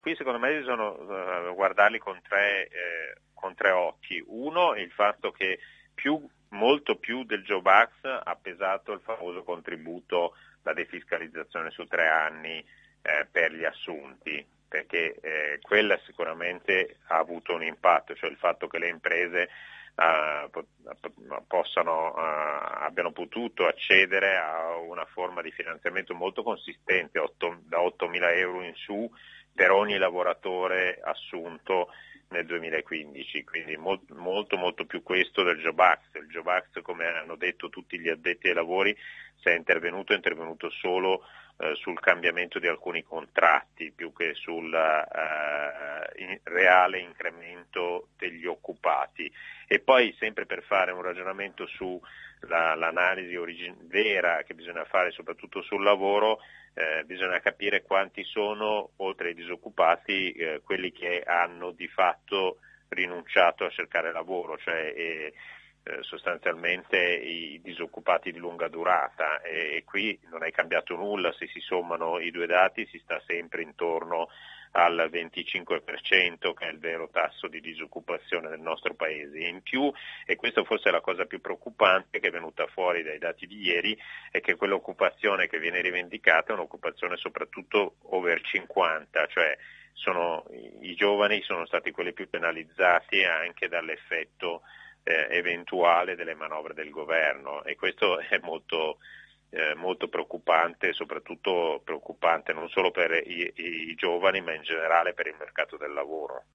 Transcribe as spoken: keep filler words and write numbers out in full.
Qui secondo me bisogna uh, guardarli con tre, eh, con tre occhi. Uno è il fatto che più, molto più del Jobs Act ha pesato il famoso contributo, la defiscalizzazione su tre anni eh, per gli assunti, perché eh, quella sicuramente ha avuto un impatto, cioè il fatto che le imprese Uh, possano, uh, abbiano potuto accedere a una forma di finanziamento molto consistente, otto, da ottomila euro in su per ogni lavoratore assunto nel duemilaquindici, quindi molto molto, molto più questo del Jobs Act. Il Jobs Act, come hanno detto tutti gli addetti ai lavori, se è intervenuto è intervenuto solo eh, sul cambiamento di alcuni contratti più che sul eh, in, reale incremento degli occupati. E poi, sempre per fare un ragionamento su la, l'analisi origin- vera che bisogna fare soprattutto sul lavoro, eh, bisogna capire quanti sono, oltre ai disoccupati, eh, quelli che hanno di fatto rinunciato a cercare lavoro, cioè eh, eh, sostanzialmente i disoccupati di lunga durata, e, e qui non è cambiato nulla, se si sommano i due dati si sta sempre intorno al venticinque per cento, che è il vero tasso di disoccupazione del nostro paese. In più, e questa forse è la cosa più preoccupante che è venuta fuori dai dati di ieri, è che quell'occupazione che viene rivendicata è un'occupazione soprattutto over cinquanta, cioè sono, i giovani sono stati quelli più penalizzati anche dall'effetto eh, eventuale delle manovre del governo, e questo è molto Eh, molto preoccupante, soprattutto preoccupante non solo per i, i giovani, ma in generale per il mercato del lavoro.